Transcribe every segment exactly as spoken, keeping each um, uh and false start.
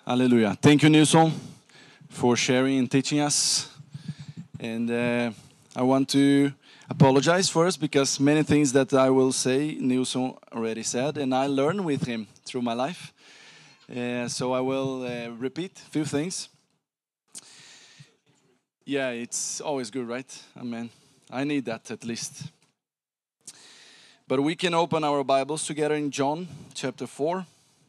Hallelujah. Thank you, Nilsson, for sharing and teaching us. And uh, I want to apologize first because many things that I will say, Nilsson already said, and I learned with him through my life. Uh, so I will uh, repeat a few things. Yeah, it's always good, right? Amen. I need that at least. But we can open our Bibles together in John chapter four.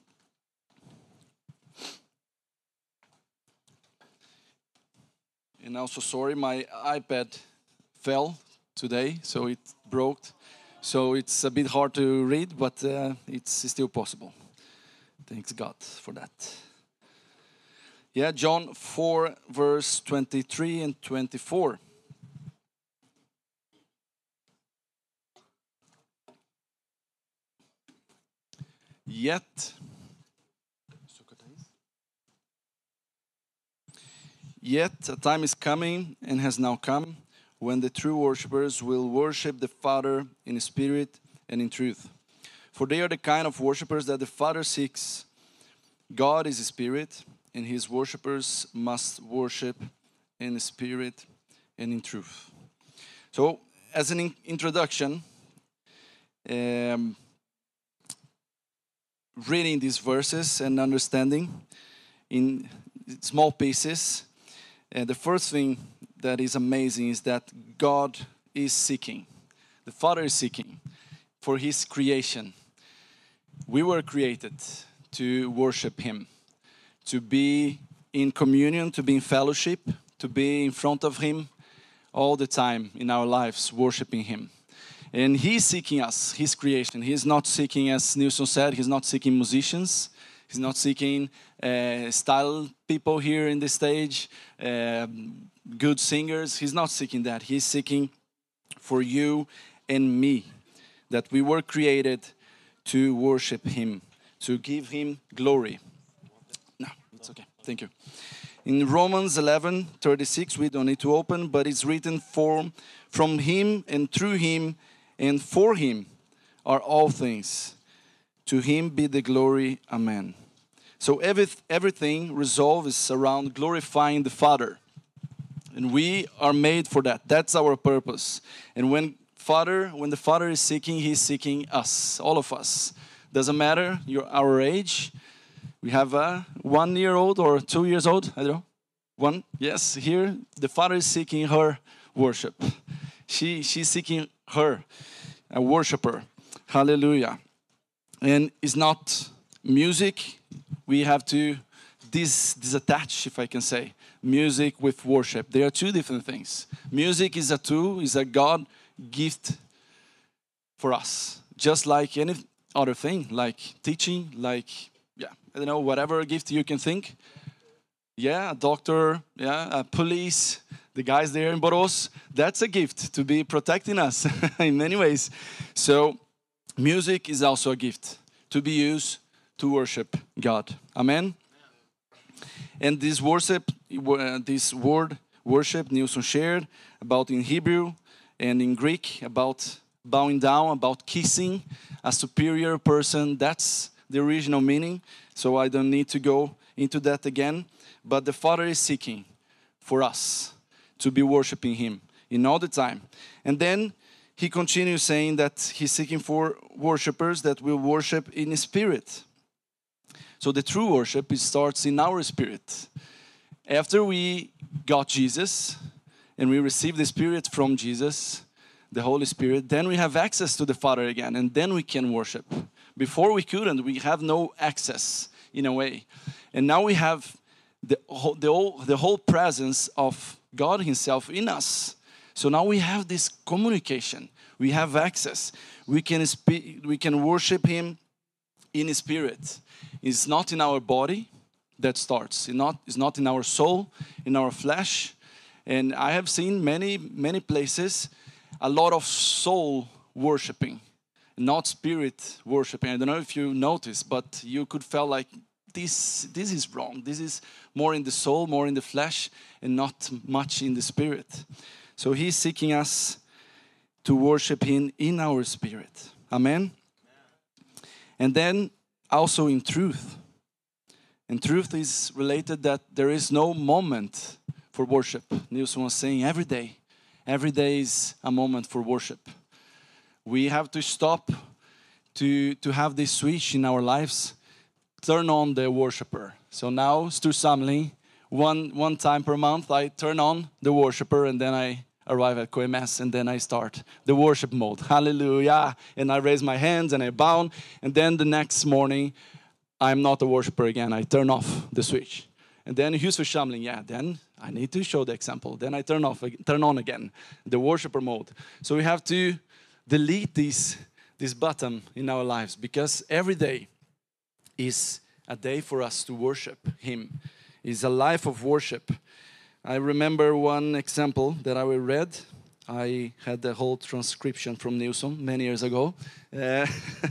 And also, sorry, my iPad fell today, so it broke. So it's a bit hard to read, but uh, it's still possible. Thanks God for that. Yeah, John four, verse twenty-three and twenty-four. Yet, yet a time is coming and has now come when the true worshippers will worship the Father in spirit and in truth. For they are the kind of worshippers that the Father seeks. God is a spirit, and his worshippers must worship in spirit and in truth. So, as an in- introduction, um, reading these verses and understanding in small pieces, uh, the first thing that is amazing is that God is seeking. The Father is seeking for his creation. We were created to worship him, to be in communion, to be in fellowship, to be in front of him all the time in our lives, worshiping him. And he's seeking us, his creation. He's not seeking, as Nilsson said, he's not seeking musicians. He's not seeking uh, style people here in the stage, uh, good singers. He's not seeking that. He's seeking for you and me, that we were created to worship him, to give him glory. No, it's okay. Thank you. In Romans eleven thirty-six, we don't need to open, but it's written, for from him and through him and for him are all things. To him be the glory. Amen. So every, everything resolves around glorifying the Father. And we are made for that. That's our purpose. And when Father, when the Father is seeking, he's seeking us, all of us. Doesn't matter your our age. We have a one year old or two years old, I don't know. One, yes, here the Father is seeking her worship. She she's seeking her, a worshiper. Hallelujah. And it's not music. We have to dis disattach, if I can say, music with worship. They are two different things. Music is a tool, is a God gift for us, just like any other thing, like teaching, like yeah, I don't know, whatever gift you can think. Yeah, a doctor, yeah, a police, the guys there in Boros, that's a gift to be protecting us in many ways. So music is also a gift to be used to worship God. Amen. And this worship, uh, this word worship, Nilsson shared about in Hebrew and in Greek about bowing down, about kissing a superior person. That's the original meaning. So I don't need to go into that again. But the Father is seeking for us to be worshiping him in all the time. And then he continues saying that he's seeking for worshipers that will worship in spirit. So the true worship, it starts in our spirit. After we got Jesus and we received the Spirit from Jesus, the Holy Spirit, then we have access to the Father again, and then we can worship. Before we couldn't, we have no access in a way. And now we have the whole, the whole, the whole presence of God himself in us. So now we have this communication. We have access. We can speak, we can worship him in spirit. It's not in our body that starts. It's not, it's not in our soul, in our flesh. And I have seen many, many places a lot of soul worshiping, not spirit worshiping. I don't know if you noticed, but you could feel like this, this is wrong. This is more in the soul, more in the flesh, and not much in the spirit. So he's seeking us to worship him in our spirit. Amen? And then also in truth. And truth is related that there is no moment for worship. Nilsson was saying every day. Every day is a moment for worship. We have to stop to, to have this switch in our lives. Turn on the worshiper. So now, Storsamling, one, one time per month, I turn on the worshiper and then I arrive at K M S and then I start the worship mode. Hallelujah. And I raise my hands and I bow. And then the next morning, I'm not a worshiper again. I turn off the switch. And then husförsamling, yeah, then I need to show the example. Then I turn off, turn on again, the worshiper mode. So we have to delete this, this button in our lives because every day is a day for us to worship Him. It's a life of worship. I remember one example that I read. I had the whole transcription from Nilsson many years ago. Uh,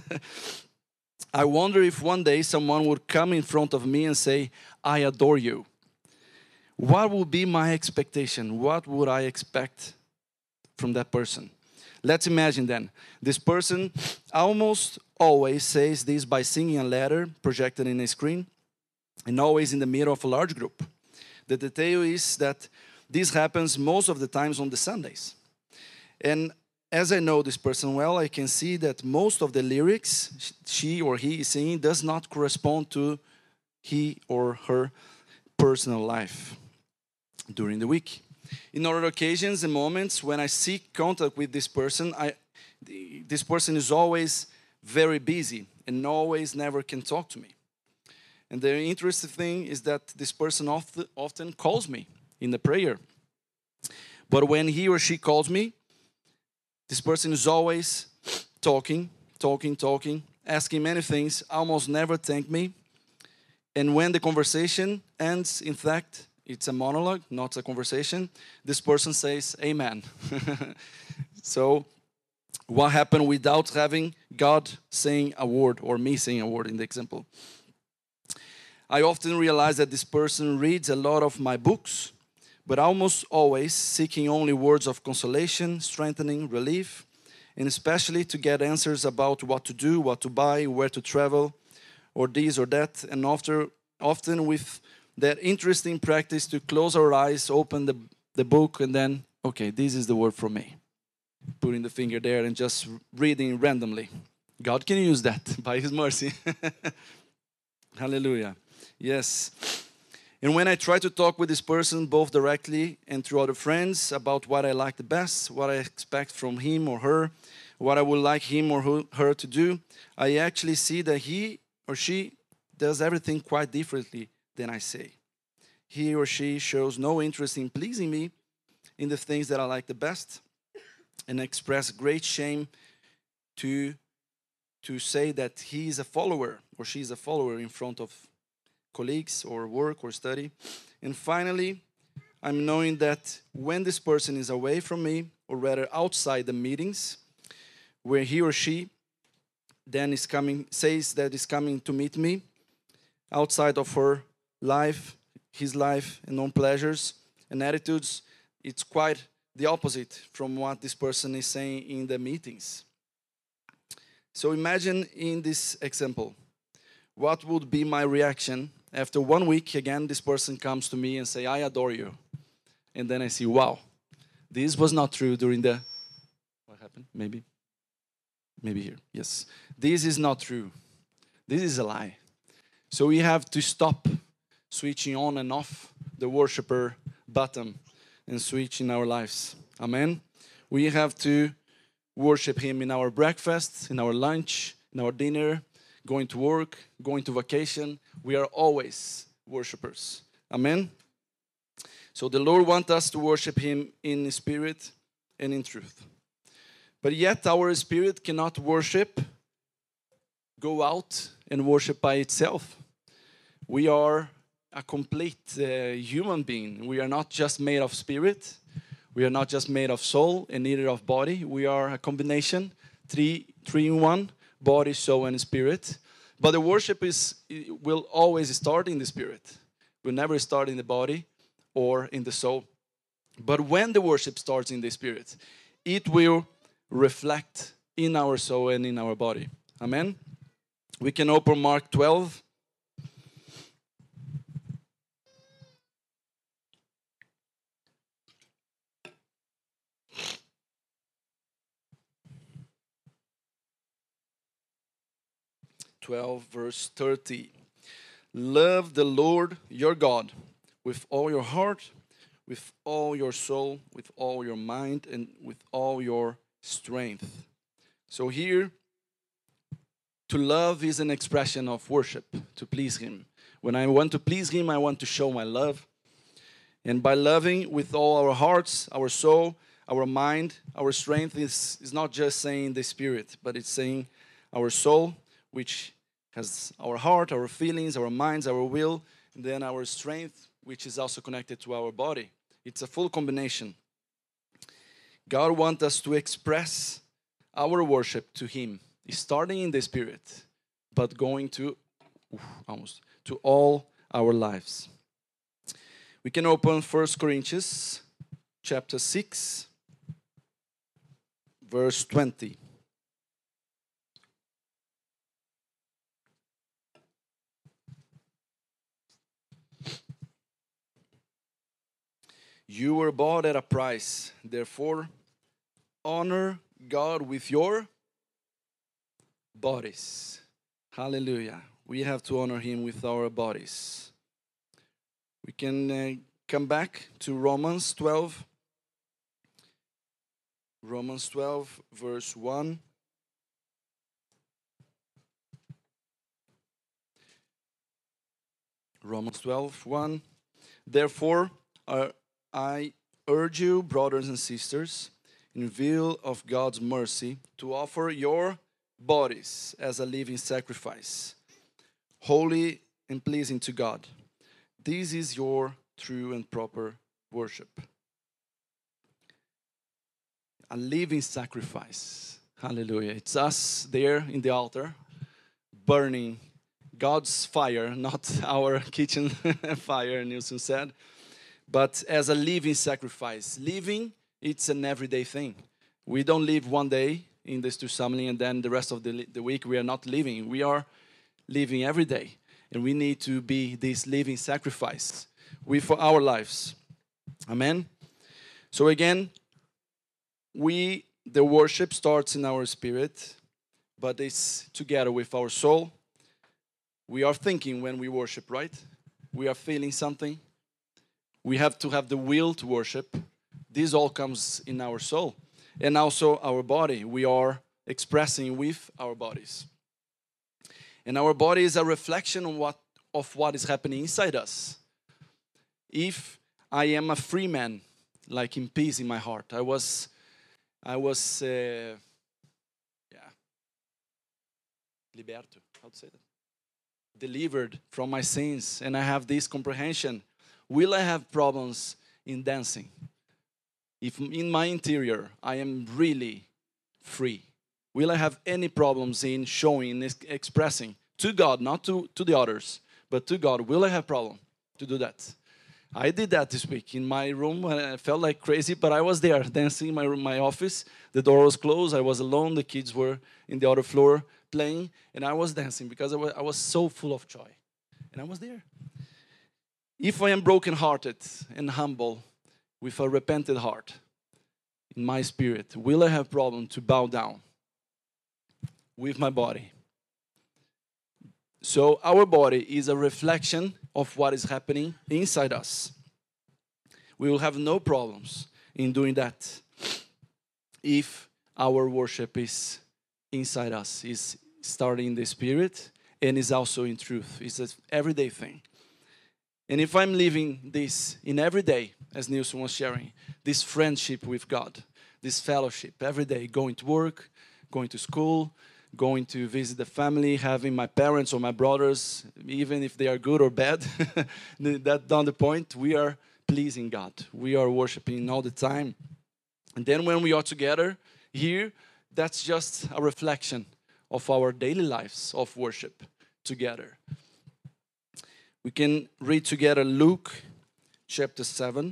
I wonder if one day someone would come in front of me and say, I adore you. What would be my expectation? What would I expect from that person? Let's imagine then. This person almost always says this by singing a letter projected in a screen and always in the middle of a large group. The detail is that this happens most of the times on the Sundays. And as I know this person well, I can see that most of the lyrics she or he is singing does not correspond to he or her personal life during the week. In other occasions and moments when I seek contact with this person, I, this person is always very busy and always never can talk to me. And the interesting thing is that this person often, often calls me in the prayer. But when he or she calls me, this person is always talking, talking, talking, asking many things, almost never thank me. And when the conversation ends, in fact, it's a monologue, not a conversation, this person says, Amen. So, what happened without having God saying a word or me saying a word in the example? I often realize that this person reads a lot of my books, but almost always seeking only words of consolation, strengthening, relief, and especially to get answers about what to do, what to buy, where to travel, or this or that, and after, often with that interesting practice to close our eyes, open the, the book, and then, okay, this is the word for me. Putting the finger there and just reading randomly. God can use that by His mercy. Hallelujah. Yes. And when I try to talk with this person, both directly and through other friends, about what I like the best, what I expect from him or her, what I would like him or her to do, I actually see that he or she does everything quite differently than I say. He or she shows no interest in pleasing me in the things that I like the best and express great shame to, to say that he is a follower or she is a follower in front of colleagues or work or study. And finally, I'm knowing that when this person is away from me, or rather outside the meetings, where he or she then is coming, says that is coming to meet me, outside of her life, his life, and own pleasures and attitudes, it's quite the opposite from what this person is saying in the meetings. So imagine in this example, what would be my reaction after one week, again, this person comes to me and say, I adore you. And then I see, wow, this was not true during the, what happened? Maybe, maybe here, yes. This is not true. This is a lie. So we have to stop switching on and off the worshiper button and switch in our lives. Amen. We have to worship Him in our breakfast, in our lunch, in our dinner, going to work, going to vacation. We are always worshipers. Amen? So the Lord wants us to worship Him in spirit and in truth. But yet our spirit cannot worship, go out and worship by itself. We are a complete uh, human being. We are not just made of spirit. We are not just made of soul and neither of body. We are a combination, three, three in one. Body, soul, and spirit. But the worship is will always start in the spirit. Will never start in the body or in the soul. But when the worship starts in the spirit, it will reflect in our soul and in our body. Amen? We can open Mark twelve. twelve, verse thirty. Love the Lord your God with all your heart, with all your soul, with all your mind, and with all your strength. So here, to love is an expression of worship, to please Him. When I want to please Him, I want to show my love. And by loving with all our hearts, our soul, our mind, our strength is, is not just saying the spirit, but it's saying our soul, which has our heart, our feelings, our minds, our will, and then our strength, which is also connected to our body. It's a full combination. God wants us to express our worship to Him, starting in the spirit, but going to oof, almost to all our lives. We can open First Corinthians chapter six, verse twenty. You were bought at a price, therefore honor God with your bodies. Hallelujah. We have to honor Him with our bodies. We can uh, come back to Romans twelve. Romans twelve, verse one. Romans twelve, one. Therefore, uh, I urge you, brothers and sisters, in view of God's mercy, to offer your bodies as a living sacrifice, holy and pleasing to God. This is your true and proper worship. A living sacrifice. Hallelujah. It's us there in the altar, burning God's fire, not our kitchen fire, Nilsson said, but as a living sacrifice. Living, it's an everyday thing. We don't live one day in this Tursamling and then the rest of the, the week we are not living. We are living every day. And we need to be this living sacrifice we for our lives. Amen. So again, we the worship starts in our spirit, but it's together with our soul. We are thinking when we worship, right? We are feeling something. We have to have the will to worship. This all comes in our soul. And also our body. We are expressing with our bodies. And our body is a reflection of what, of what is happening inside us. If I am a free man, like in peace in my heart, I was, I was, uh, yeah, liberto, how to say that? Delivered from my sins, and I have this comprehension. Will I have problems in dancing? If in my interior I am really free, will I have any problems in showing, expressing to God, not to, to the others, but to God? Will I have problem to do that? I did that this week in my room. I felt like crazy, but I was there dancing in my room, my office. The door was closed. I was alone. The kids were in the other floor playing, and I was dancing because I was, I was so full of joy. And I was there. If I am brokenhearted and humble with a repentant heart in my spirit, will I have problem to bow down with my body? So our body is a reflection of what is happening inside us. We will have no problems in doing that if our worship is inside us, is starting in the spirit and is also in truth. It's an everyday thing. And if I'm living this in every day, as Nilsson was sharing, this friendship with God, this fellowship, every day, going to work, going to school, going to visit the family, having my parents or my brothers, even if they are good or bad, that's not the point. We are pleasing God. We are worshiping all the time. And then when we are together here, that's just a reflection of our daily lives of worship together. We can read together Luke chapter seven.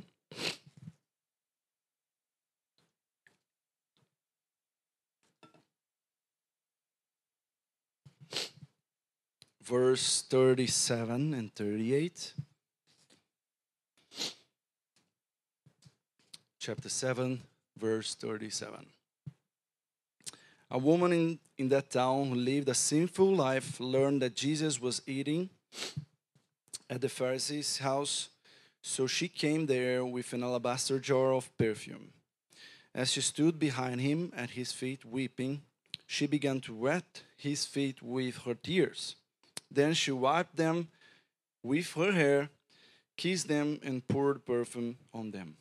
Verse thirty-seven and thirty-eight. Chapter seven, verse thirty-seven. A woman in, in that town who lived a sinful life learned that Jesus was eating at the Pharisee's house, so she came there with an alabaster jar of perfume. As she stood behind him at his feet weeping, she began to wet his feet with her tears. Then she wiped them with her hair, kissed them, and poured perfume on them.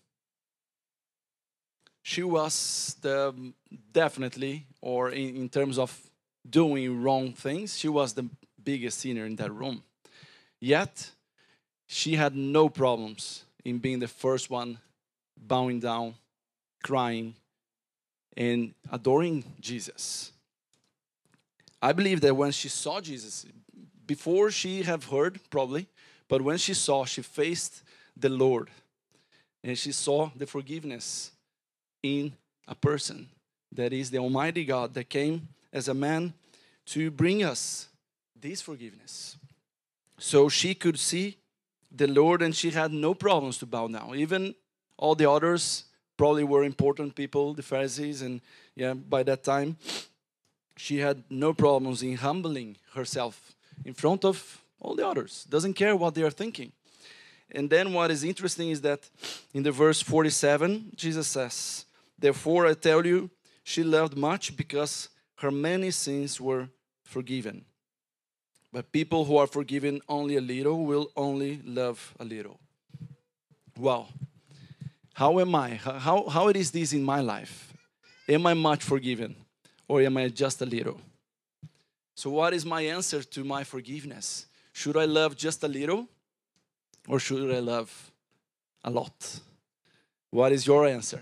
She was the, definitely, or in, in terms of doing wrong things, she was the biggest sinner in that room. Yet, she had no problems in being the first one bowing down, crying, and adoring Jesus. I believe that when she saw Jesus, before she have heard probably, but when she saw, she faced the Lord, and she saw the forgiveness in a person that is the Almighty God that came as a man to bring us this forgiveness. So she could see the Lord, and she had no problems to bow down. Even all the others probably were important people, the Pharisees, and yeah, by that time, she had no problems in humbling herself in front of all the others. Doesn't care what they are thinking. And then what is interesting is that in the verse forty-seven, Jesus says, "Therefore I tell you, she loved much because her many sins were forgiven. But people who are forgiven only a little will only love a little." Wow. How am I? How, how it is this in my life? Am I much forgiven? Or am I just a little? So what is my answer to my forgiveness? Should I love just a little? Or should I love a lot? What is your answer?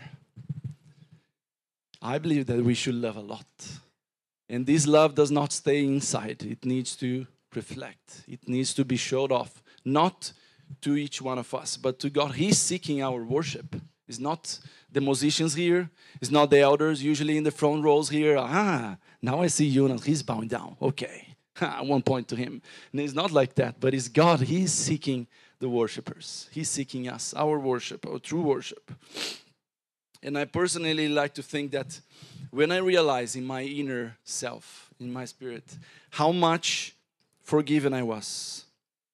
I believe that we should love a lot. And this love does not stay inside. It needs to reflect. It needs to be showed off. Not to each one of us, but to God. He's seeking our worship. It's not the musicians here. It's not the elders usually in the front rows here. Ah, now I see Jonas. He's bowing down. Okay. One point to him. And it's not like that, but it's God. He's seeking the worshipers. He's seeking us, our worship, our true worship. And I personally like to think that when I realize in my inner self, in my spirit, how much forgiven I was,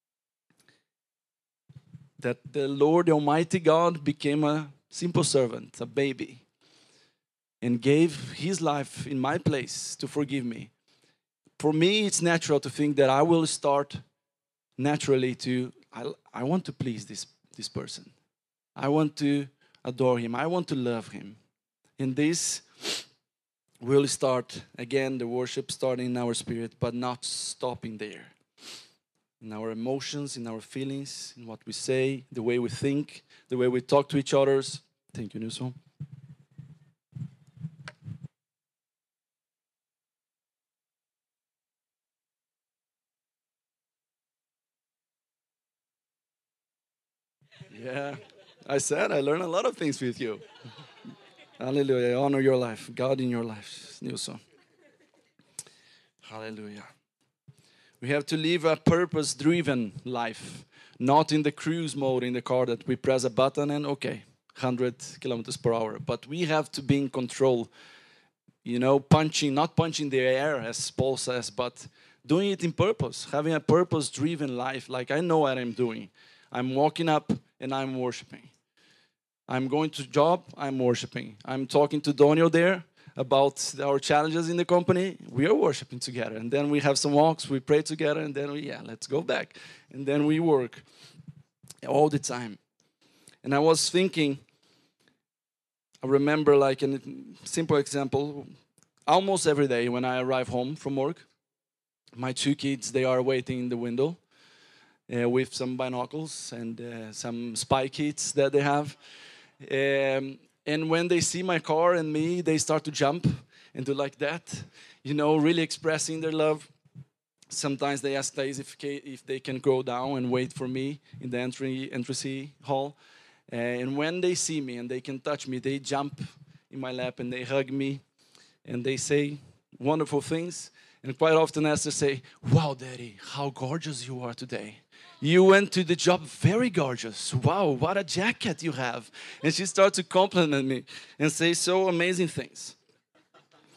that the Lord, the Almighty God, became a simple servant, a baby, and gave His life in my place to forgive me. For me, it's natural to think that I will start naturally to, I, I want to please this, this person. I want to adore him. I want to love him. And this will start, again, the worship starting in our spirit, but not stopping there. In our emotions, in our feelings, in what we say, the way we think, the way we talk to each other. Thank you, Nilsson. Yeah, I said I learned a lot of things with you. Hallelujah. I honor your life. God in your life, Nilsson. Hallelujah. We have to live a purpose-driven life, not in the cruise mode in the car that we press a button and okay, one hundred kilometers per hour. But we have to be in control, you know, punching, not punching the air as Paul says, but doing it in purpose, having a purpose-driven life like I know what I'm doing. I'm walking up and I'm worshiping. I'm going to job, I'm worshiping. I'm talking to Daniel there about our challenges in the company. We are worshiping together. And then we have some walks, we pray together, and then we, yeah, let's go back. And then we work all the time. And I was thinking, I remember like a simple example, almost every day when I arrive home from work, my two kids, they are waiting in the window uh, with some binoculars and uh, some spy kits that they have. Um, and when they see my car and me, they start to jump and do like that, you know, really expressing their love. Sometimes they ask Thais if, if they can go down and wait for me in the entry entry hall. Uh, and when they see me and they can touch me, they jump in my lap and they hug me and they say wonderful things. And quite often Esther say, "Wow, Daddy, how gorgeous you are today. You went to the job very gorgeous. Wow, what a jacket you have." And she starts to compliment me and say so amazing things.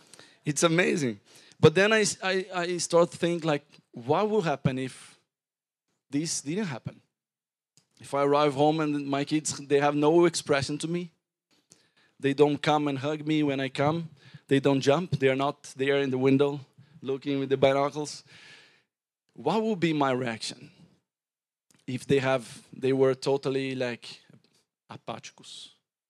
It's amazing. But then I, I, I start to think like, what will happen if this didn't happen? If I arrive home and my kids, they have no expression to me. They don't come and hug me when I come. They don't jump. They are not there in the window looking with the binoculars. What would be my reaction if they have, they were totally like apáticos,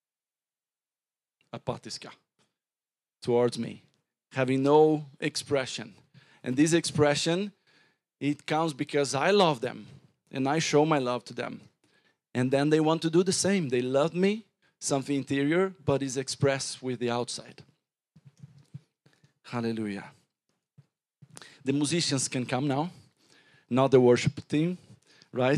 apática towards me, having no expression? And this expression, it comes because I love them and I show my love to them. And then they want to do the same. They love me, something interior, but is expressed with the outside. Hallelujah. The musicians can come now, not the worship team, right?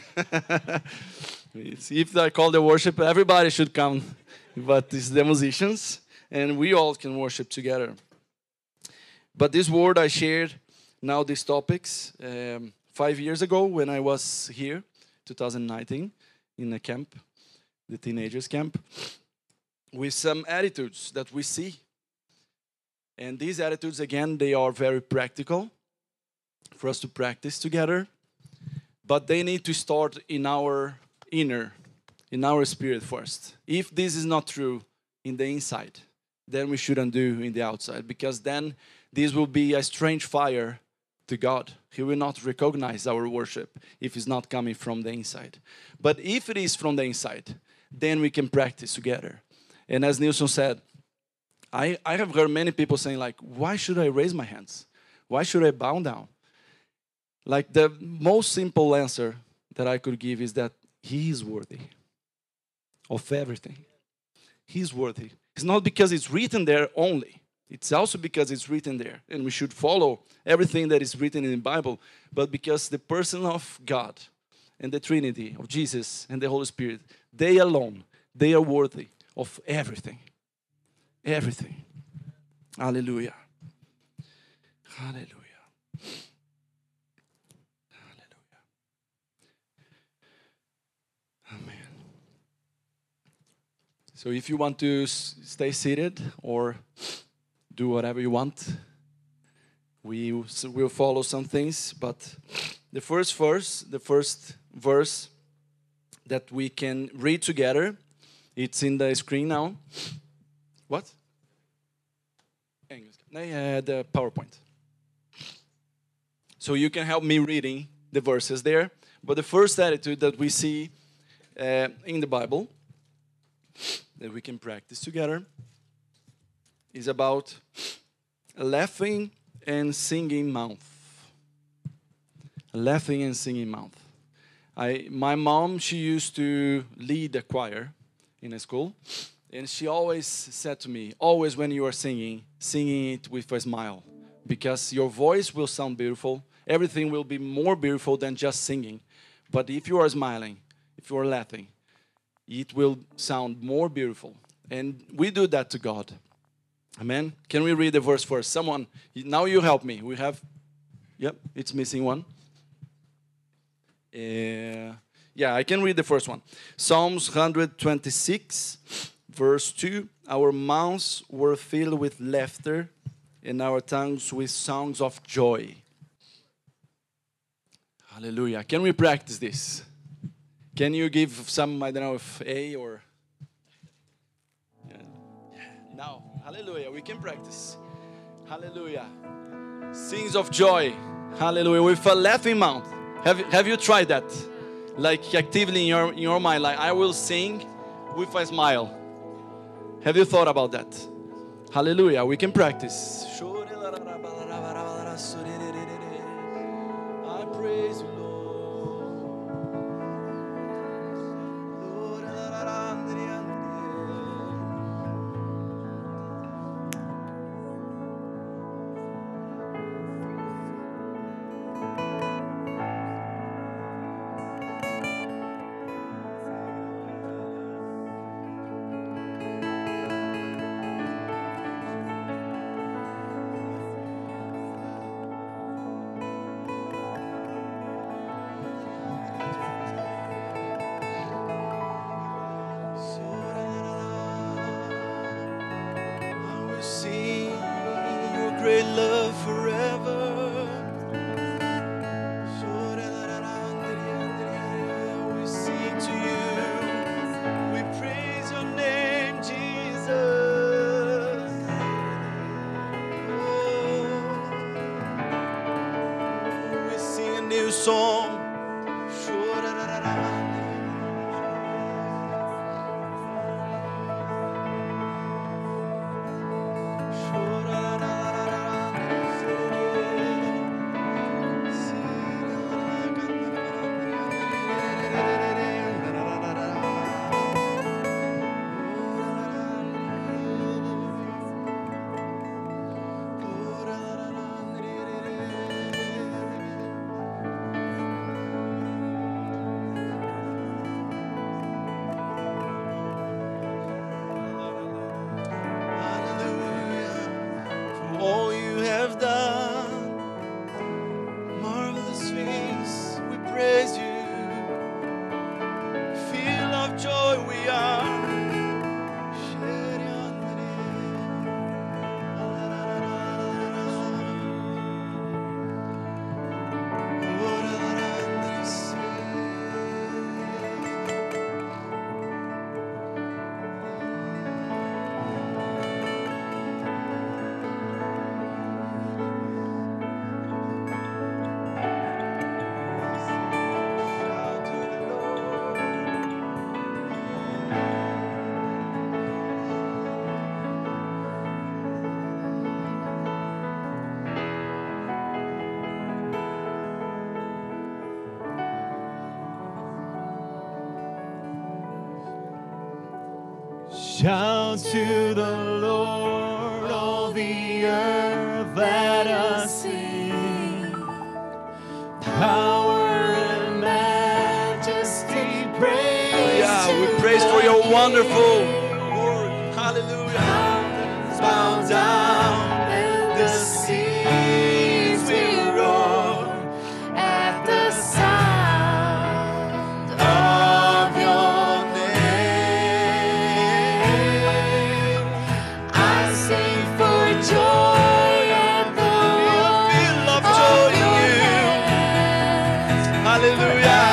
If I call the worship, everybody should come, but it's the musicians, and we all can worship together. But this word I shared, now these topics, um, five years ago when I was here, twenty nineteen, in a camp, the teenagers camp, with some attitudes that we see. And these attitudes, again, they are very practical for us to practice together, but they need to start in our inner, in our spirit first. If this is not true in the inside, then we shouldn't do in the outside, because then this will be a strange fire to God. He will not recognize our worship if it's not coming from the inside. But if it is from the inside, then we can practice together. And as Nilsson said, I, I have heard many people saying like, why should I raise my hands? Why should I bow down? Like the most simple answer that I could give is that He is worthy of everything. He's worthy. It's not because it's written there only. It's also because it's written there, and we should follow everything that is written in the Bible, but because the person of God and the Trinity of Jesus and the Holy Spirit, they alone, they are worthy of everything. Everything. Hallelujah. Hallelujah. Hallelujah. Amen. So if you want to s- stay seated or do whatever you want, we will follow some things, but the first verse, the first verse that we can read together, it's in the screen now. What? English. No, yeah, the PowerPoint. So you can help me reading the verses there. But the first attitude that we see uh, in the Bible that we can practice together is about a laughing and singing mouth. A laughing and singing mouth. I, my mom, she used to lead a choir in a school, and she always said to me, always when you are singing, singing it with a smile, because your voice will sound beautiful. Everything will be more beautiful than just singing. But if you are smiling, if you are laughing, it will sound more beautiful. And we do that to God. Amen. Can we read the verse first? Someone, now you help me. We have, yep, it's missing one. Uh, yeah, I can read the first one. Psalms one twenty-six, verse two. Our mouths were filled with laughter and our tongues with songs of joy. Hallelujah. Can we practice this? Can you give some, I don't know if A or... Yeah. Now, hallelujah, we can practice. Hallelujah. Sings of joy. Hallelujah. With a laughing mouth. Have, have you tried that? Like actively in your, in your mind, like I will sing with a smile. Have you thought about that? Hallelujah. We can practice. I praise you, Lord. Sing great love forever. We sing to you. We praise your name, Jesus. Oh, we sing a new song. All you have done, marvelous things, we praise you. Feel of joy we are. Shout to the Lord, all the earth, let us sing. Power and majesty, praise. Yeah, we praise for your wonderful word. Hallelujah. Bow down, and the seas will roar at the sound of your name. I sing for joy at the Feel of joy in you. Hallelujah.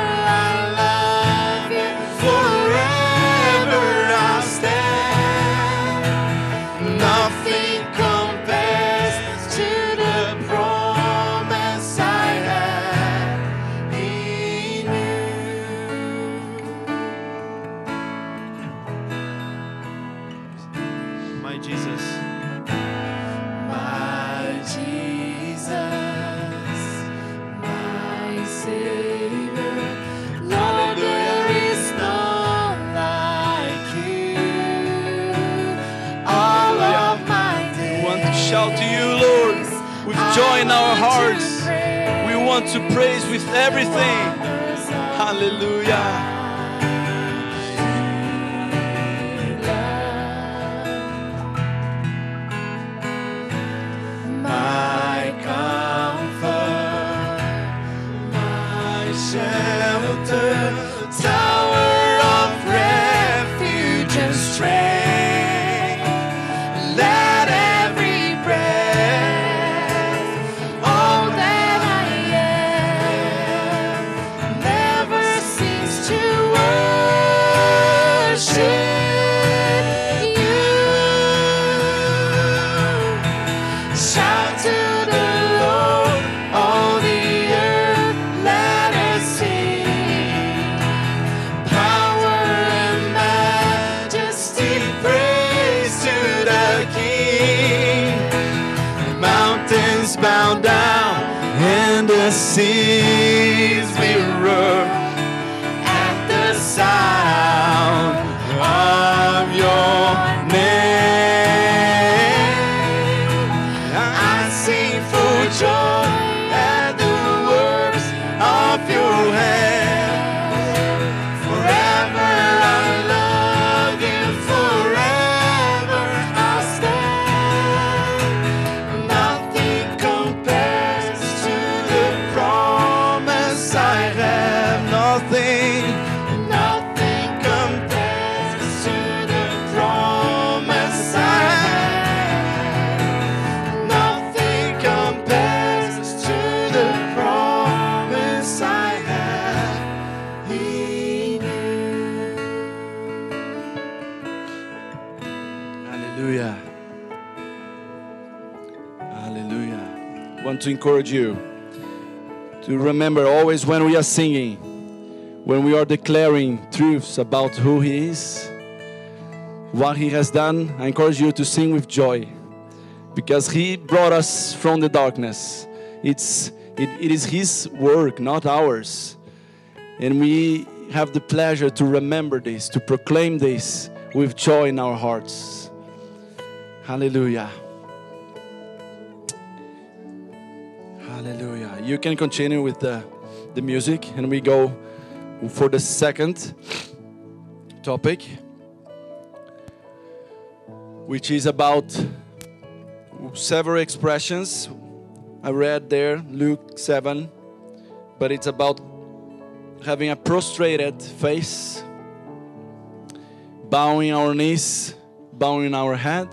Jesus. My Jesus, my Savior, Lord, there is none like you. All of my days, We want to shout to you, Lord, with joy in our hearts. We want to praise with everything. Hallelujah. Bow down and the seas will roar at the sound of your name. I sing for joy at the works of your hands. Forever I love you, forever I'll stand. Nothing compares to the promise Hallelujah. Hallelujah. I want to encourage you to remember always when we are singing, when we are declaring truths about who He is, what He has done, I encourage you to sing with joy, because He brought us from the darkness. It's, it, it is His work, not ours. And we have the pleasure to remember this, to proclaim this with joy in our hearts. Hallelujah. Hallelujah. You can continue with the, the music, and we go for the second topic, which is about several expressions. I read there, Luke seven, but it's about having a prostrated face, bowing our knees, bowing our head.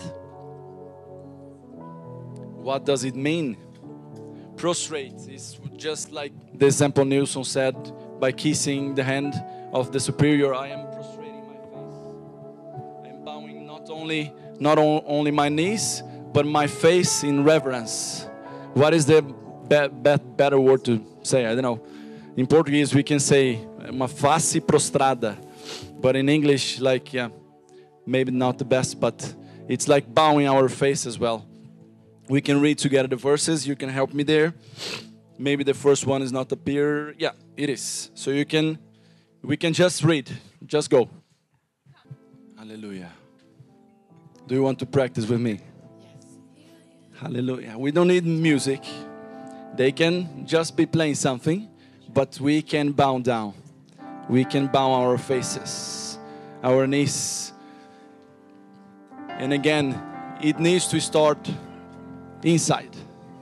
What does it mean? Prostrate is just like the example Nilsson said, by kissing the hand of the superior. I am prostrating my face. I am bowing not only not on, only my knees, but my face in reverence. What is the be, be, better word to say? I don't know. In Portuguese we can say uma face prostrada, but in English, like, yeah, maybe not the best, but it's like bowing our face as well. We can read together the verses. You can help me there. Maybe the first one is not appear. Yeah, it is. So you can, we can just read. Just go. Hallelujah. Do you want to practice with me? Yes. Hallelujah. We don't need music. They can just be playing something, but we can bow down. We can bow our faces, our knees. And again, it needs to start inside.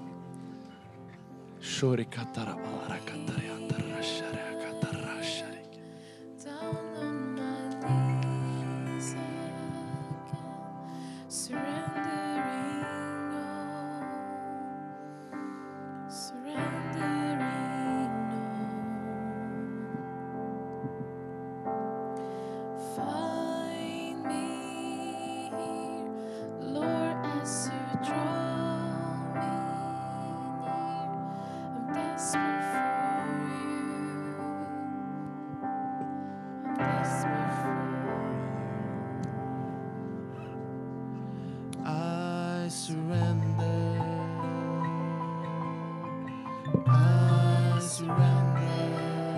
Down on my knees again, surrendering all, surrendering all. Find me here, Lord, as you draw me near. I'm desperate for you. I'm desperate for you. I surrender. I surrender.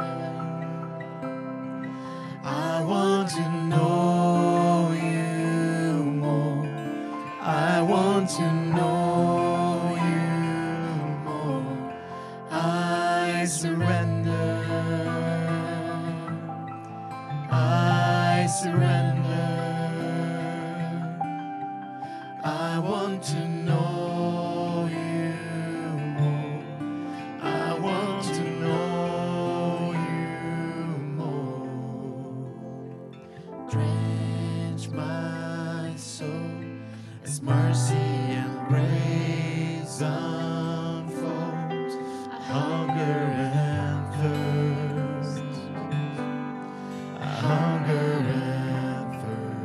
I want to know you more. I want to know you more. I surrender. I surrender. I want to know you more. I want to know you more. Drench my soul as mercy and grace unfolds. I hunger and thirst. I hunger and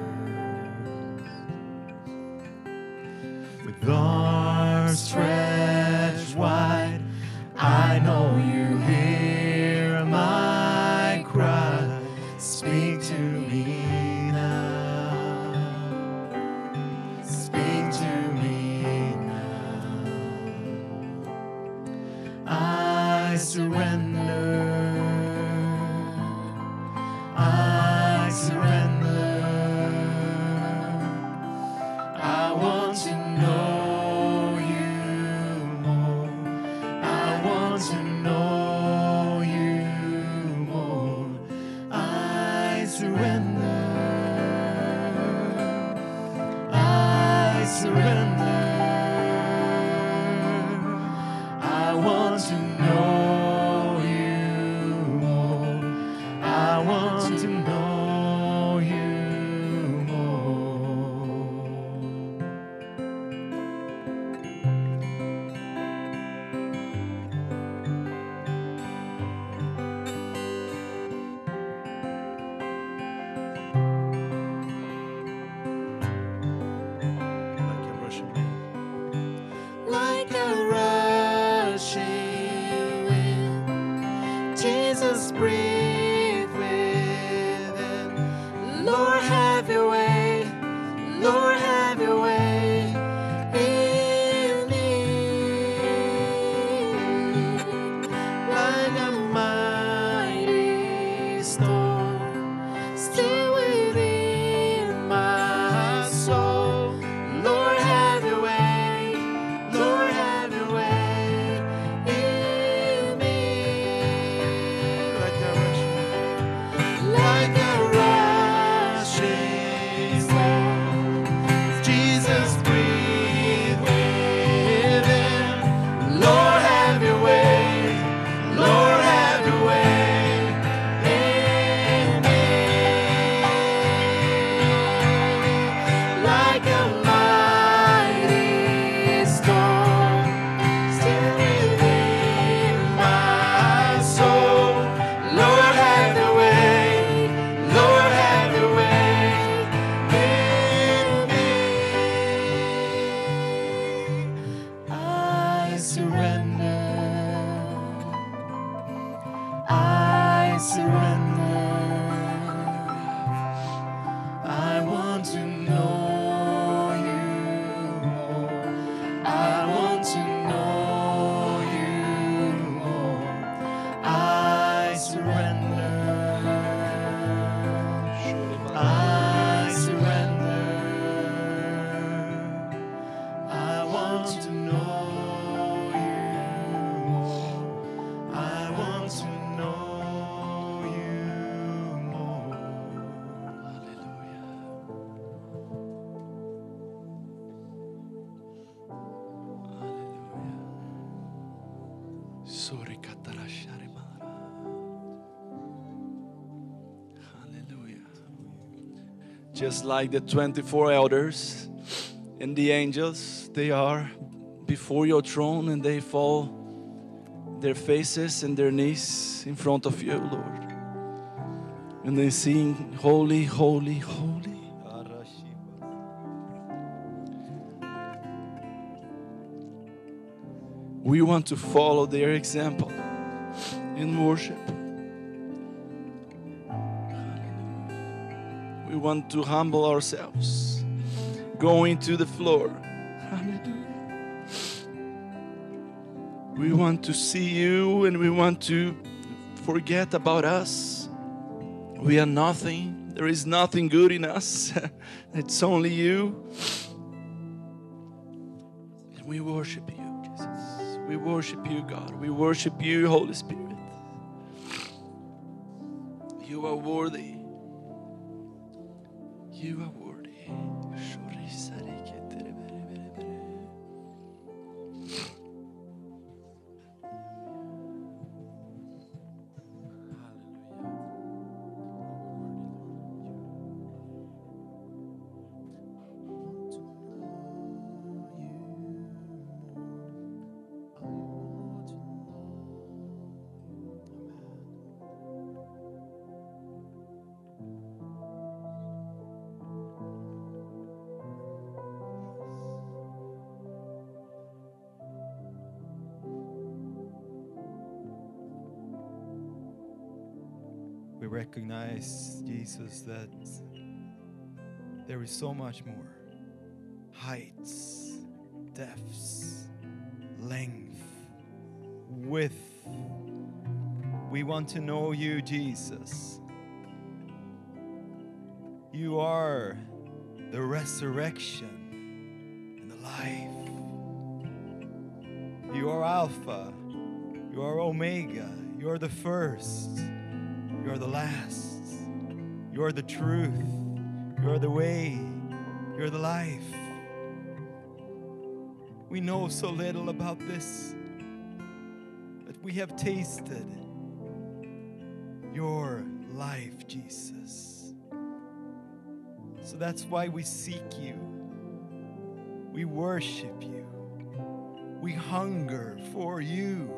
thirst. With arms stretched wide, I know you hear my cry. Speak to me now. Speak to me now. I surrender. I surrender. I want to know you more. I want to know you more. I surrender. I surrender. I want to know you more. I want to know you more. Hallelujah. Just like the twenty-four elders and the angels, they are before your throne and they fall their faces and their knees in front of you, Lord. And they sing, holy, holy, holy. We want to follow their example in worship. We want to humble ourselves, going to the floor. Hallelujah. We want to see you and we want to forget about us. We are nothing. There is nothing good in us. It's only you. And we worship you. We worship you, God. We worship you, Holy Spirit. You are worthy. You are worthy. We recognize, Jesus, that there is so much more. Heights, depths, length, width. We want to know you, Jesus. You are the resurrection and the life. You are Alpha. You are Omega. You are the first. You are the last. You are the truth. You are the way. You are the life. We know so little about this, but we have tasted your life, Jesus. So that's why we seek you. We worship you. We hunger for you.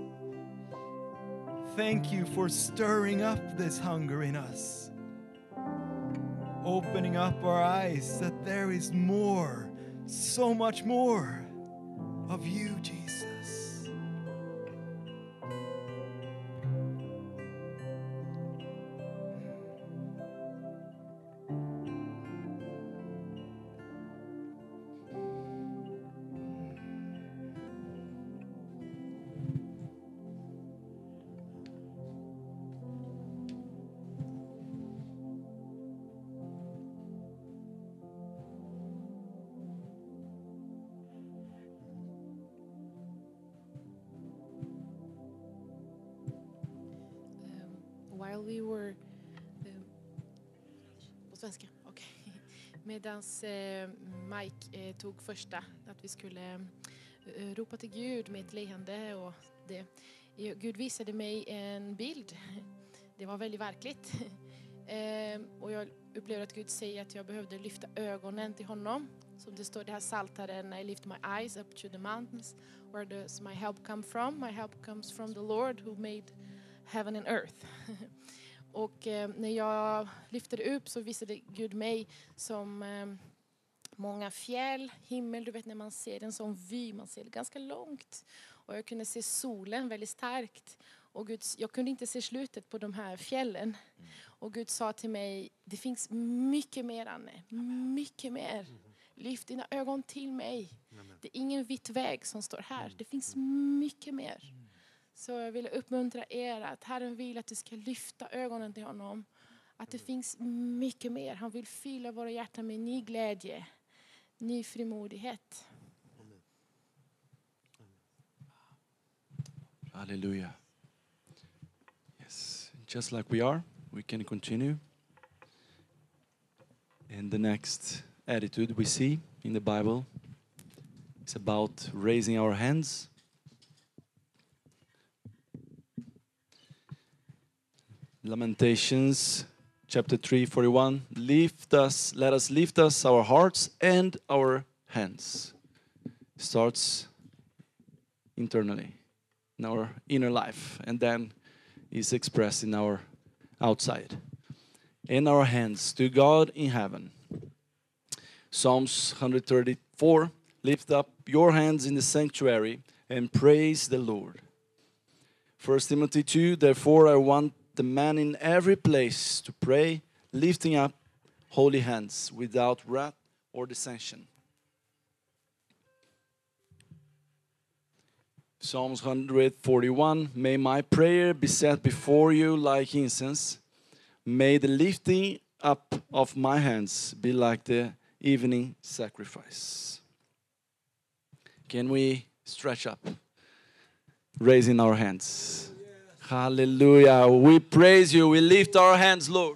Thank you for stirring up this hunger in us, opening up our eyes that there is more, so much more of you, Jesus. Um, while we were... Um, på svenska, okej. Medans eh, Mike eh, tog första, att vi skulle eh, ropa till Gud med ett leende. Och det, eh, Gud visade mig en bild. Det var väldigt verkligt. eh, och jag upplevde att Gud säger att jag behövde lyfta ögonen till honom. Som det står det här Psaltaren, I lift my eyes up to the mountains. Where does my help come from? My help comes from the Lord who made heaven and earth. Och eh, när jag lyfte det upp så visade Gud mig som eh, många fjäll, himmel. Du vet när man ser en sån vy, man ser det ganska långt. Och jag kunde se solen väldigt starkt. Och Gud, jag kunde inte se slutet på de här fjällen. Och Gud sa till mig, det finns mycket mer, Anne. Mycket mer. Lyft dina ögon till mig. Det är ingen vitt väg som står här. Det finns mycket mer. Så jag vill uppmuntra er att Herren vill att du ska lyfta ögonen till honom. Att det finns mycket mer. Han vill fylla våra hjärtan med ny glädje. Ny frimodighet. Hallelujah. Yes, just like we are, we can continue. And the next attitude we see in the Bible is about raising our hands. Lamentations chapter three, forty-one. Lift us, let us lift us our hearts and our hands. Starts internally, in our inner life, and then is expressed in our outside. In our hands to God in heaven. Psalms one thirty-four. Lift up your hands in the sanctuary and praise the Lord. First Timothy two. Therefore I want the man in every place to pray, lifting up holy hands without wrath or dissension. Psalms one forty-one. May my prayer be set before you like incense. May the lifting up of my hands be like the evening sacrifice. Can we stretch up, raising our hands? Hallelujah. We praise you. We lift our hands, Lord.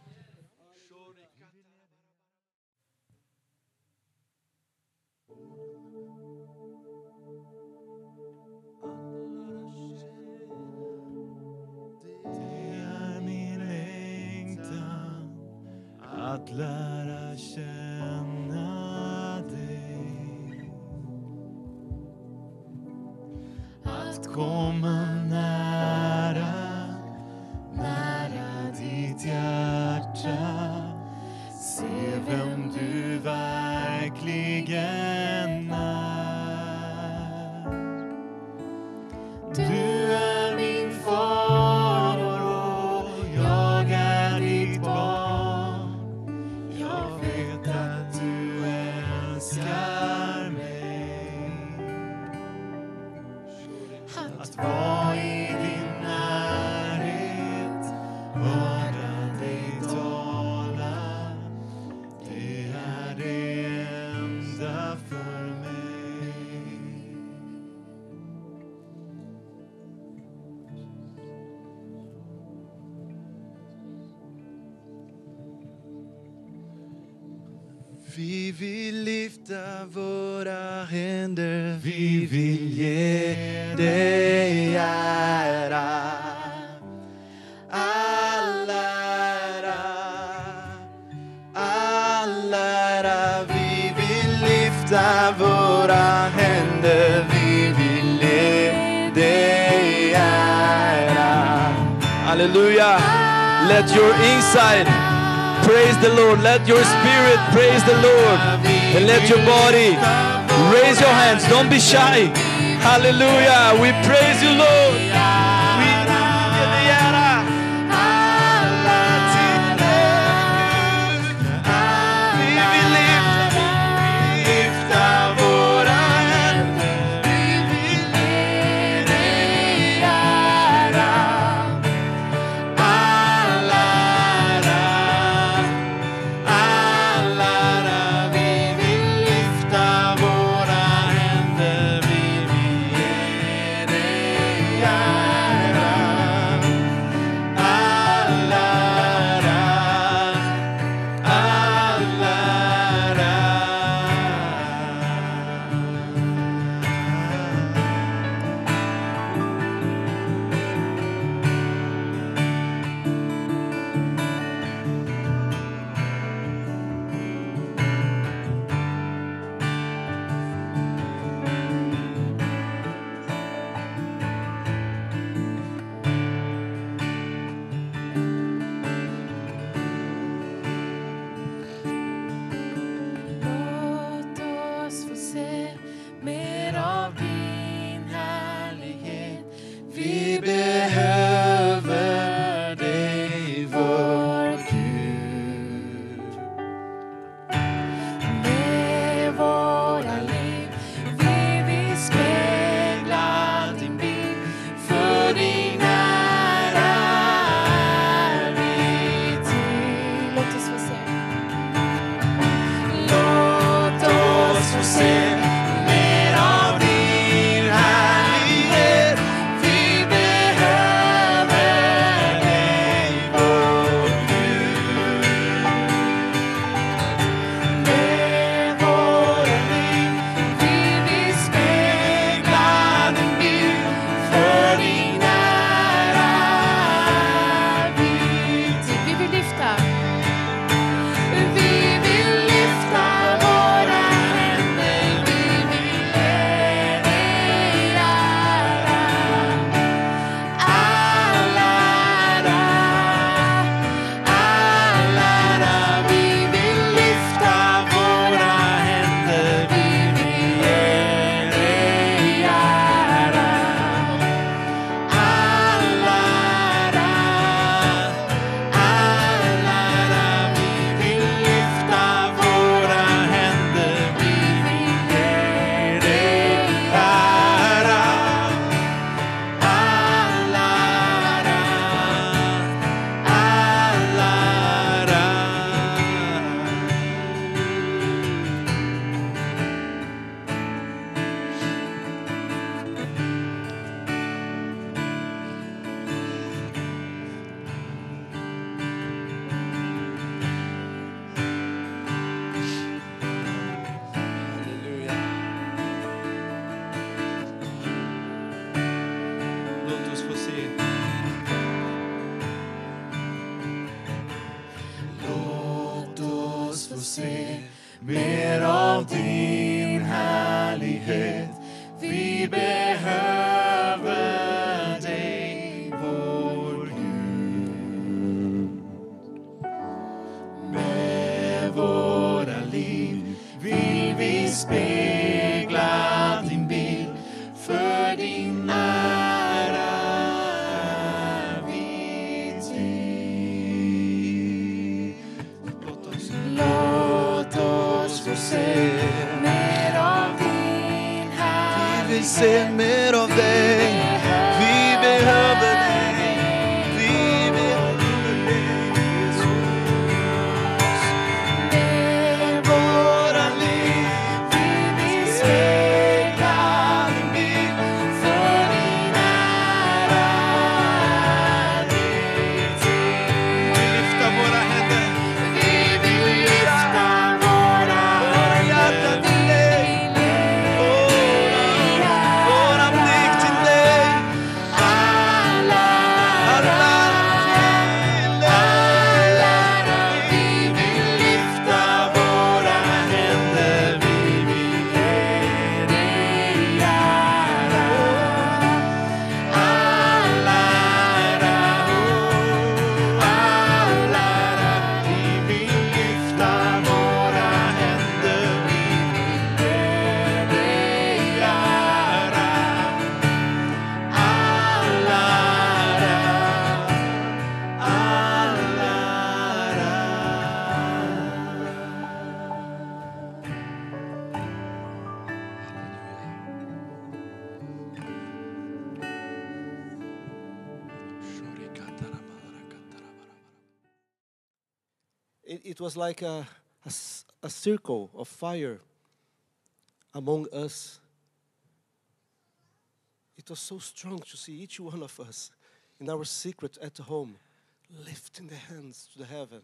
Att lära känna dig, att komma nära, nära ditt hjärta, se vem du verkligen är. Du är min far och jag är ditt barn. Att vara i din närhet, höra dig tala, det är det enda för mig. Vi vill lyfta våra händer, vi vill ge dig ära. All ära, all ära. Vi vill lyfta våra händer, vi vill ge dig ära. Halleluja. Let your inside praise the Lord. Let your spirit praise the Lord. And let your body raise your hands. Don't be shy. Hallelujah. We praise you, Lord. We give the ära. Vi vill lyfta, lyfta våra händer. Vi vill ge dig ära. All ära, all ära. Vi vill lyfta våra händer. Vi vill ge dig ära. mer av din härlighet. Vi behöver dig, vår Gud. Med våra liv vill vi spegla din bild, för din ära är vi till. Låt oss, låt oss få se mer av din härlighet. Vi vill se mer av dig. Vi behöver dig. Vi behöver dig, Jesus. Med våra liv vill vi spegla din bild, för din ära är vi till. Vi lyfter våra händer. Vi vill lyfta våra hjärtan till dig. Våra blick till dig. Alla, alla till dig. Vi vill lyfta våra händer. Vi vill ge dig ära. Alla ära, alla ära. Vi vill lyfta våra händer. Vi vill ge dig ära. Alla ära, alla It, it was like a, a s- a circle of fire among us. It was so strong to see each one of us in our secret at home, lifting the hands to the heaven.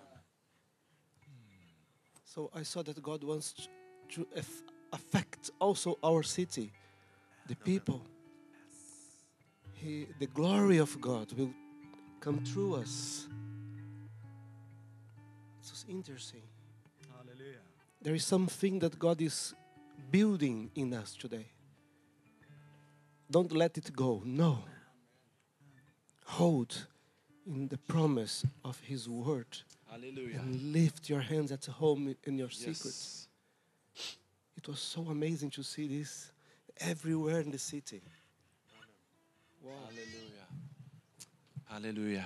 So I saw that God wants t- to aff- affect also our city, the people. He, the glory of God will come through us. It's interesting. Hallelujah. There is something that God is building in us today. Don't let it go. No. Hold in the promise of His word Hallelujah. and lift your hands at home in your secret. Yes. It was so amazing to see this everywhere in the city. Wow. Hallelujah. Hallelujah.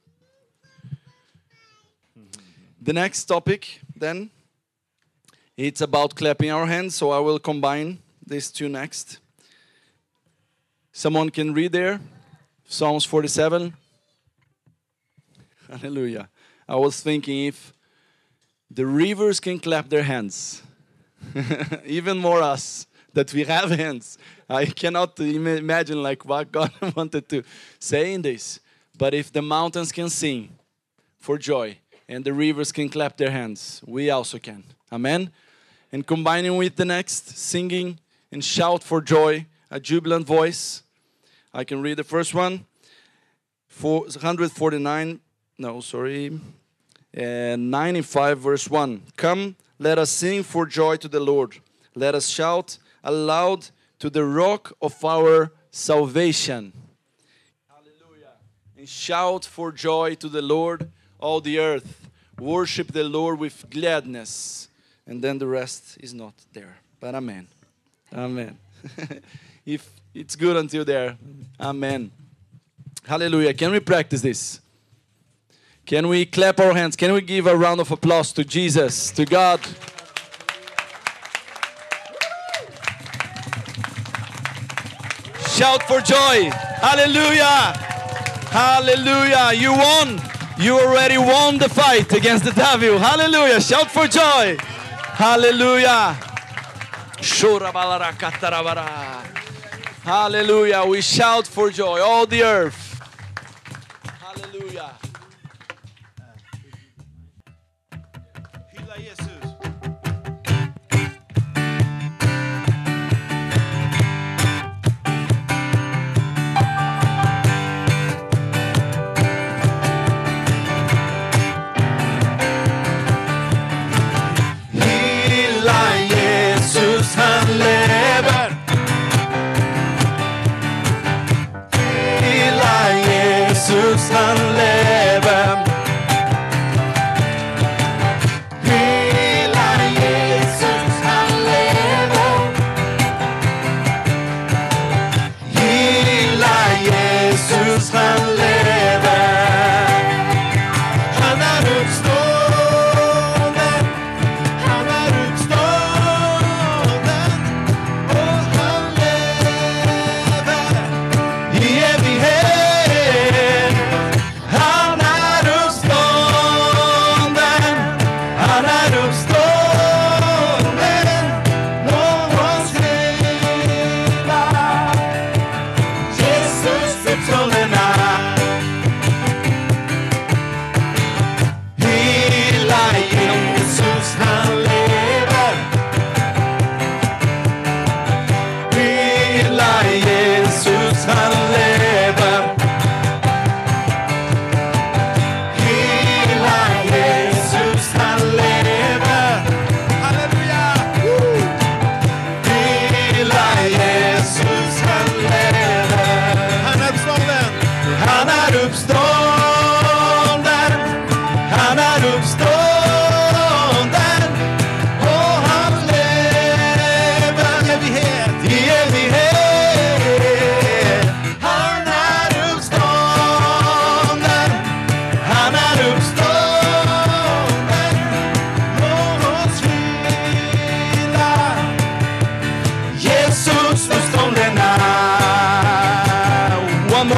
The next topic then, it's about clapping our hands, so I will combine these two next. Someone can read there, Psalms forty-seven. Hallelujah. I was thinking if the rivers can clap their hands, even more us, that we have hands. I cannot ima- imagine like what God wanted to say in this. But if the mountains can sing for joy, and the rivers can clap their hands, we also can. Amen? And combining with the next, singing and shout for joy, a jubilant voice. I can read the first one. For one forty-nine, no, sorry. Uh, ninety-five, verse one. Come, let us sing for joy to the Lord. Let us shout aloud to the rock of our salvation. Hallelujah. And shout for joy to the Lord, all the earth. Worship the Lord with gladness. And then the rest is not there. But amen. Amen. If it's good until there. Amen. Hallelujah. Can we practice this? Can we clap our hands? Can we give a round of applause to Jesus, to God? Shout for joy. Hallelujah. Hallelujah. You won. You already won the fight against the devil. Hallelujah. Shout for joy. Hallelujah. Hallelujah. We shout for joy. All the earth. Hallelujah. Hylla Jesus.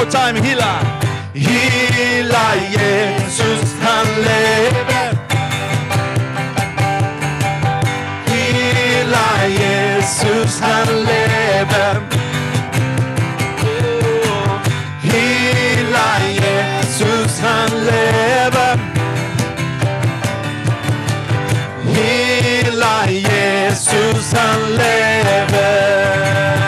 more time. Hela. Hela Jesus, han lever. Hela Jesus, han lever. Oh, hela Jesus, han lever. Hela Jesus, han lever.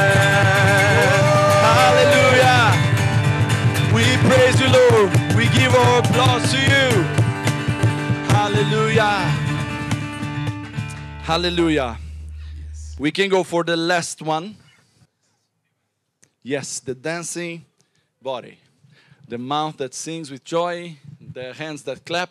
Hallelujah. We praise you, Lord. We give our applause to you. Hallelujah. Hallelujah. We can go for the last one. Yes, the dancing body. The mouth that sings with joy, the hands that clap,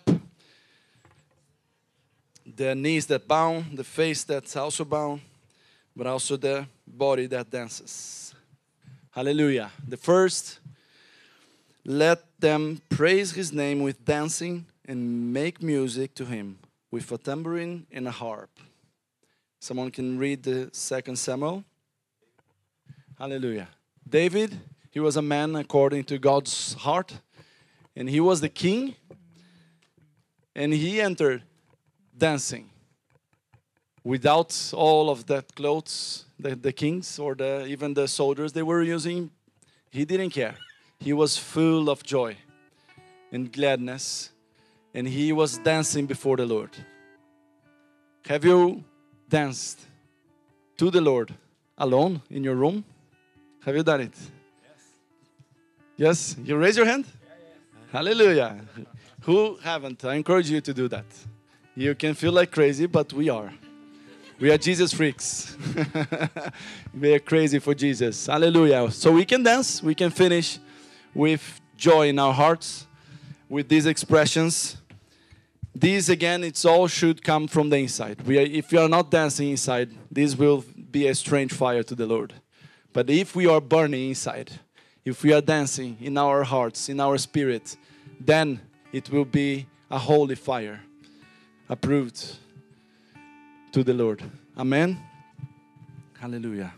the knees that bow, the face that's also bound, but also the body that dances. Hallelujah. The first, let them praise his name with dancing and make music to him with a tambourine and a harp. Someone can read the second Samuel. Hallelujah. David, he was a man according to God's heart, and he was the king, and he entered dancing without all of that clothes that the kings or the, even the soldiers they were using. He didn't care. He was full of joy and gladness, and he was dancing before the Lord. Have you danced to the Lord alone in your room? Have you done it? Yes. Yes? You raise your hand? Yeah, yeah. Hallelujah. Who haven't? I encourage you to do that. You can feel like crazy, but we are. We are Jesus freaks. We are crazy for Jesus. Hallelujah. So we can dance. We can finish with joy in our hearts, with these expressions. These again, it's all should come from the inside. We are, if you are not dancing inside, this will be a strange fire to the Lord. But if we are burning inside, if we are dancing in our hearts, in our spirit, then it will be a holy fire, approved to the Lord. Amen. Hallelujah.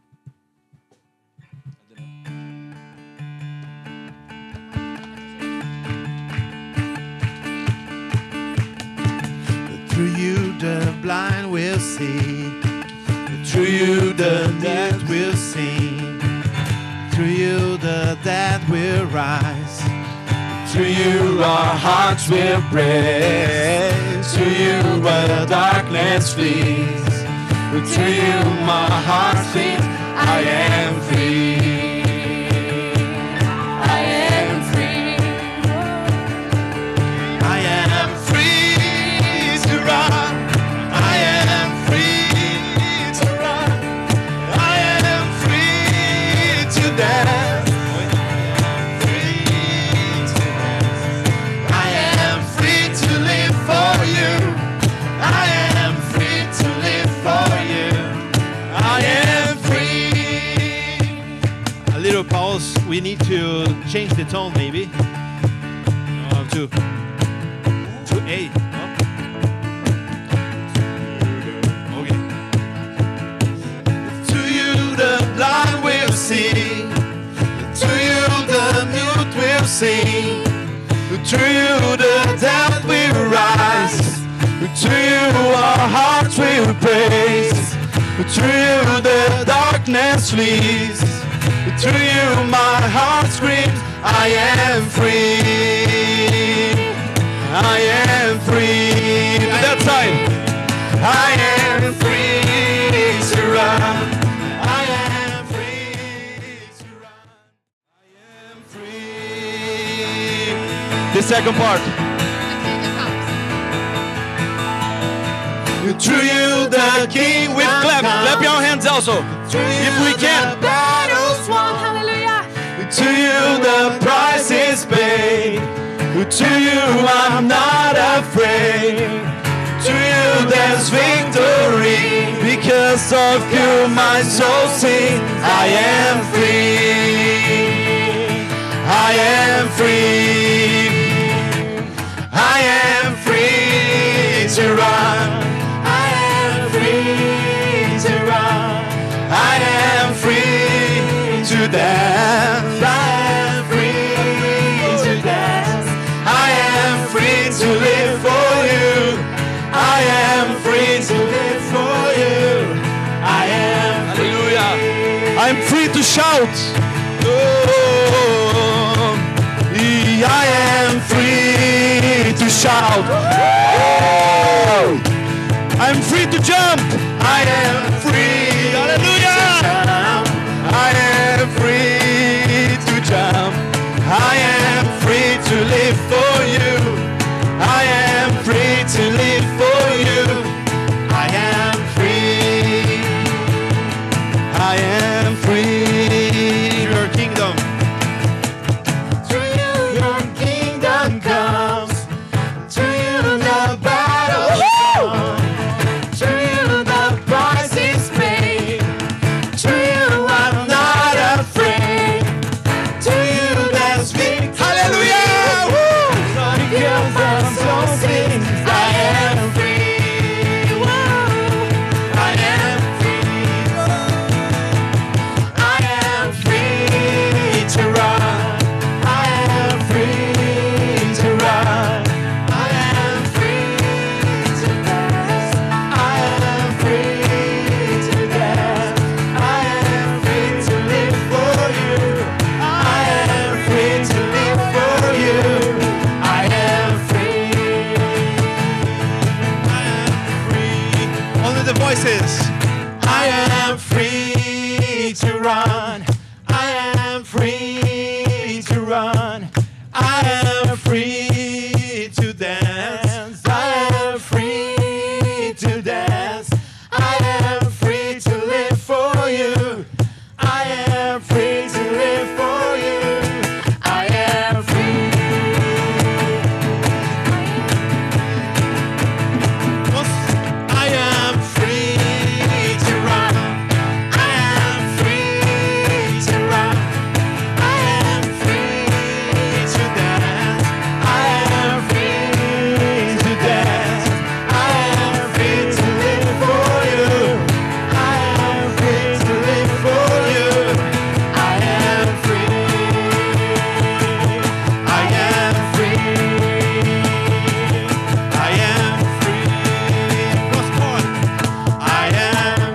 Through you the blind will see, through you the dead will sing, through you the dead will rise, through you our hearts will praise, through you the darkness flees, through you my heart sings, I am free. I am free. I am free to run. I am free to run. I am free to dance. Free to dance. I am free to live for you. I am free to live for you. I am free. A little pause. We need to change the tone, maybe. No, to to A. No? Okay. To you the blind will see. To you the mute will sing. To you the dead will rise. To you our hearts will praise. To you the darkness flees. To you my heart screams, I am free. I am free. To that side. I am free to run. I am free to run. I am free. The second part. Through you the King will clap. Clap your hands also. If we can. Battles won, hallelujah. To you the price is paid. To you I'm not afraid. To you there's victory. Because of you my soul sings. I am free. I am free. I am free to run. I am free to run. I am free to dance. I am free. to live for you. I am free to live for you. I am Hallelujah. I'm free to shout. Oh, I am free to shout. Oh, I'm free to jump. I am free. Hallelujah. I am free to jump. I am free to live for you. I am free to live for you. I am free. I am free. Your kingdom. Through you, your kingdom comes. Through you, the battle is won. Through you, the price is paid. Through you, I'm not afraid. To you, there's victory. Hallelujah! Woo! Because I'm so sick. I am free. Woo! I am free. I am free to run. I am free to run. I am free to dance. I am free to dance. I am free to live for you. I am free to live for you. I am free. I am free. Only the voices. I am free to run. I am free to run. I am free to dance. I am free to dance. I am free to live for you. I am free to live for you. I am free. I am free to run. I am free to run. I am free to dance. I am free to dance. I am free to live for you. I am free to live for you. I am free. I am free. I am free. Cross point. I am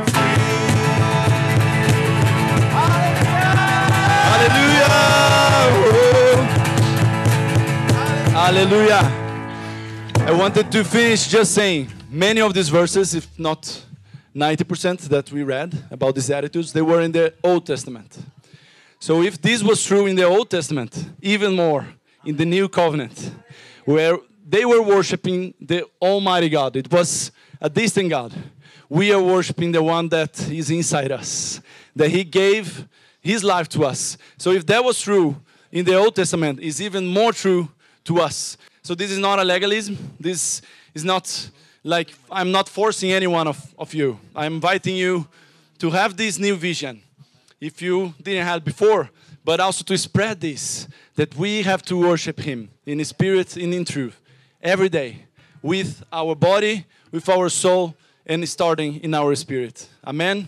free. Hallelujah. Hallelujah. I wanted to finish just saying many of these verses, if not ninety percent that we read about these attitudes, they were in the Old Testament. So if this was true in the Old Testament, even more in the New Covenant, where they were worshiping the Almighty God, it was a distant God. We are worshiping the one that is inside us, that He gave His life to us. So if that was true in the Old Testament, it's even more true to us. So this is not a legalism. This is not like I'm not forcing any one of, of you. I'm inviting you to have this new vision, if you didn't have before, but also to spread this, that we have to worship Him in spirit and in truth every day, with our body, with our soul, and starting in our spirit. Amen.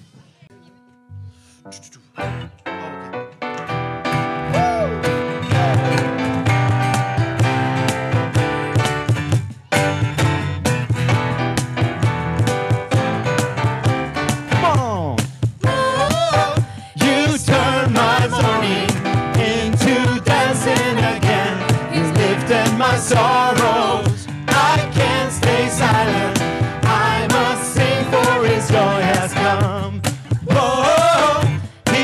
You turn my morning into dancing again. He's lifted my sorrows. I can't stay silent. I must sing, for His joy has come. Oh, He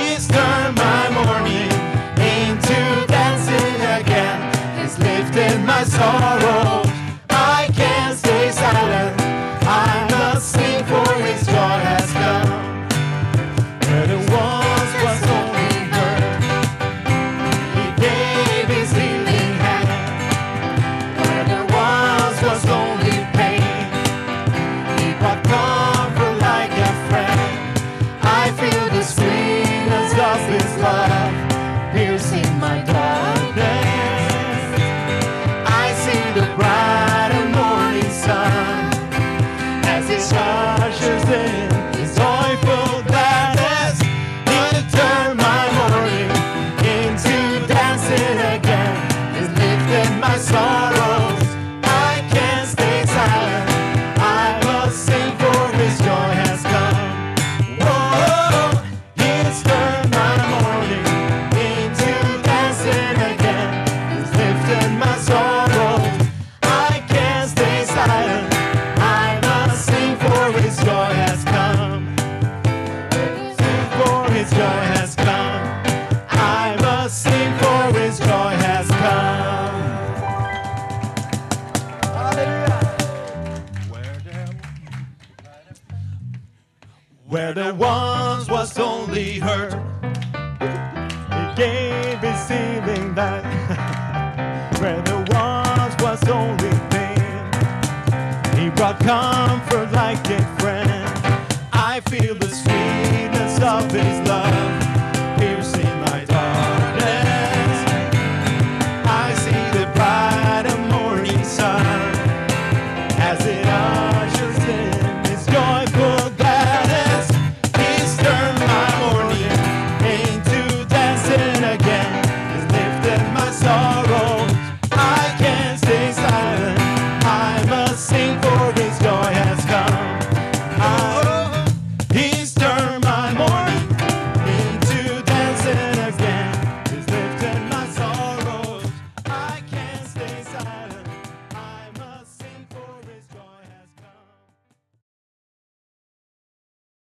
Where there once was only hurt, He gave His healing back. Where there once was only pain, He brought comfort like a friend. I feel the sweetness of His love piercing my darkness. I see the bright and morning sun as it ushers in His joyful gladness. He's turned my mourning into dancing again. He's lifted my sorrow